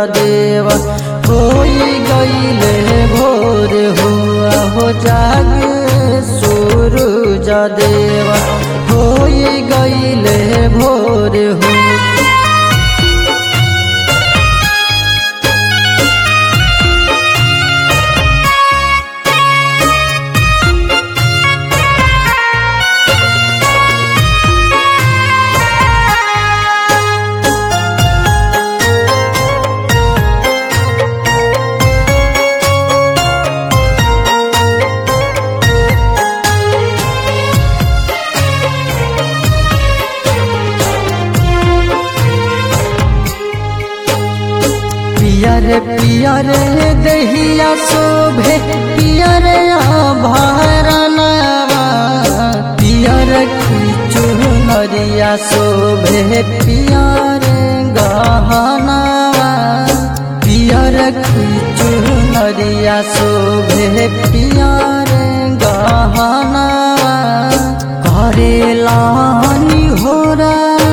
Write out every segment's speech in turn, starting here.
देवा होई गईले भोर हुआ हो जागे सूरज देवा होई गईले भोर हो। पियर पियर दहिया शोभे पियर आभरणवा पियर खींचू नरिया शोभे पियर गहनवा पियर खींचू नरिया शोभे पियर गहनवा करेला निहोरा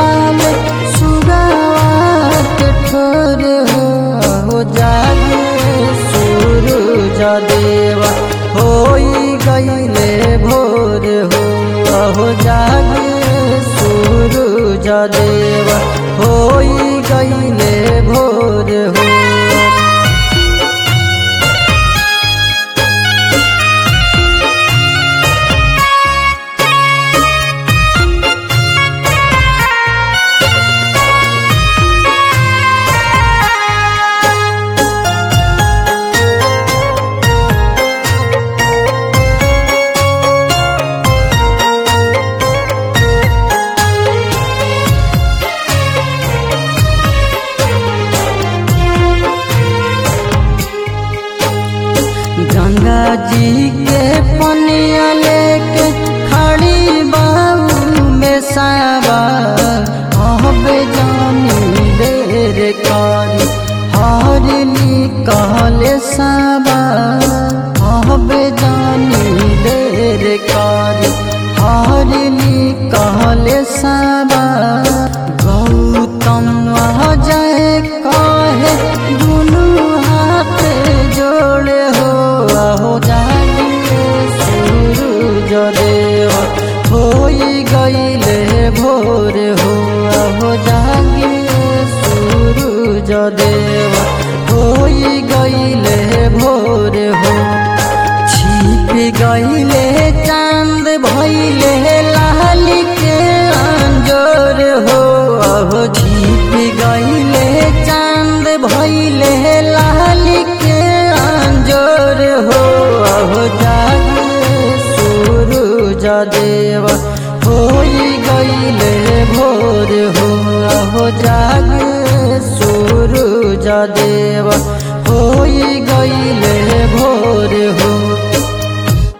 ठोर हो जागे सूरज देवा होई गईले भोर हो जागे सूरज देवा होई गईले भोर हो। गंगा जी के पनिया लेके खड़ी बाबू में साबा हबे जानी देर कारी हर निकाले साबा हबे जानी देर कारी हर निकाले साबा गौतम जय कहे दुनू हाथ जोड़े हो जागे सूरज देवा होई गईले भोर हो जागे सूरज देवा होई गईले भोर हो। छिप गईले चांद भइले लाली के अंजोर हो छिप गईले चांद भइले लाली के अंजोर हो जागे सूरज देवा होई गईले भोर हो जागे सूरज देवा